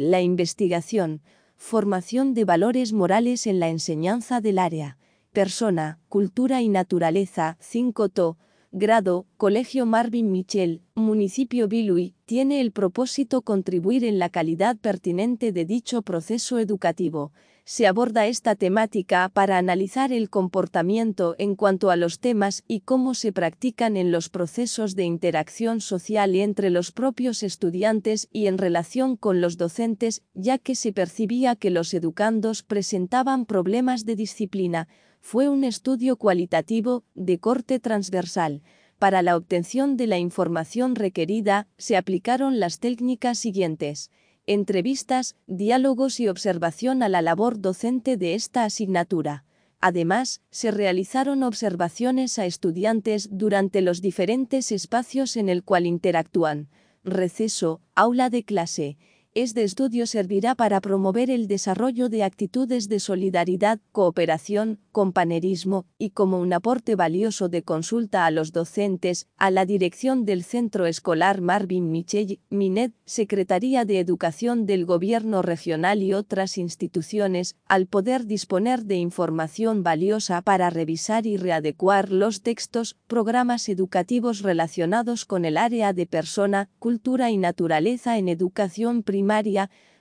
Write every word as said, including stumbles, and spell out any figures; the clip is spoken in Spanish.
La investigación, formación de valores morales en la enseñanza del área. Persona, cultura y naturaleza, cinco to, grado, Colegio Marvin Michel, Municipio Bilui, tiene el propósito contribuir en la calidad pertinente de dicho proceso educativo. Se aborda esta temática para analizar el comportamiento en cuanto a los temas y cómo se practican en los procesos de interacción social entre los propios estudiantes y en relación con los docentes, ya que se percibía que los educandos presentaban problemas de disciplina. Fue un estudio cualitativo, de corte transversal. Para la obtención de la información requerida, se aplicaron las técnicas siguientes: entrevistas, diálogos y observación a la labor docente de esta asignatura. Además, se realizaron observaciones a estudiantes durante los diferentes espacios en el cual interactúan. Receso, aula de clase. Este estudio servirá para promover el desarrollo de actitudes de solidaridad, cooperación, compañerismo, y como un aporte valioso de consulta a los docentes, a la dirección del Centro Escolar Marvin Michel, Minet, Secretaría de Educación del Gobierno Regional y otras instituciones, al poder disponer de información valiosa para revisar y readecuar los textos, programas educativos relacionados con el área de persona, cultura y naturaleza en educación primaria,